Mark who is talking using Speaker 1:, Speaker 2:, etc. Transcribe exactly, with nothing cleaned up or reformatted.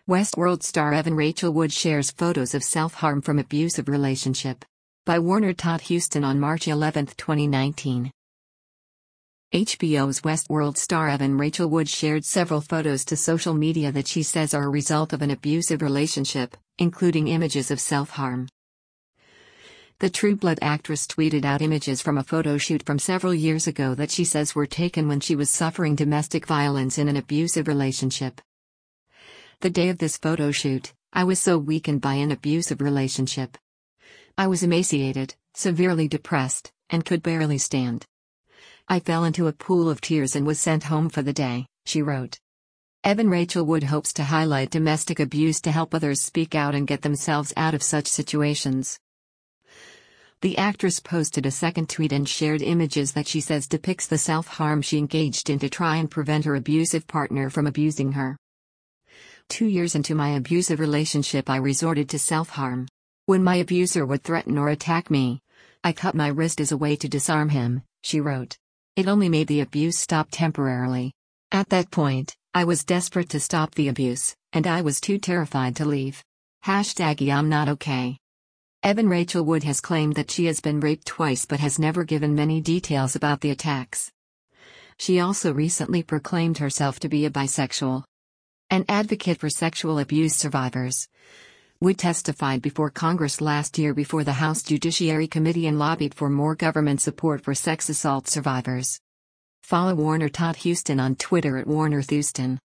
Speaker 1: Westworld star Evan Rachel Wood shares photos of self-harm from abusive relationship. By Warner Todd Huston on March eleventh, twenty nineteen. H B O's Westworld star Evan Rachel Wood shared several photos to social media that she says are a result of an abusive relationship, including images of self-harm. The True Blood actress tweeted out images from a photo shoot from several years ago that she says were taken when she was suffering domestic violence in an abusive relationship. The day of this photo shoot, I was so weakened by an abusive relationship. I was emaciated, severely depressed, and could barely stand. I fell into a pool of tears and was sent home for the day, she wrote. Evan Rachel Wood hopes to highlight domestic abuse to help others speak out and get themselves out of such situations. The actress posted a second tweet and shared images that she says depicts the self-harm she engaged in to try and prevent her abusive partner from abusing her. Two years into my abusive relationship, I resorted to self-harm. When my abuser would threaten or attack me, I cut my wrist as a way to disarm him, she wrote. It only made the abuse stop temporarily. At that point, I was desperate to stop the abuse, and I was too terrified to leave. Hashtag I'm not okay. Evan Rachel Wood has claimed that she has been raped twice but has never given many details about the attacks. She also recently proclaimed herself to be a bisexual. An advocate for sexual abuse survivors, Wood testified before Congress last year before the House Judiciary Committee and lobbied for more government support for sex assault survivors. Follow Warner Todd Huston on Twitter at Warner Thuston.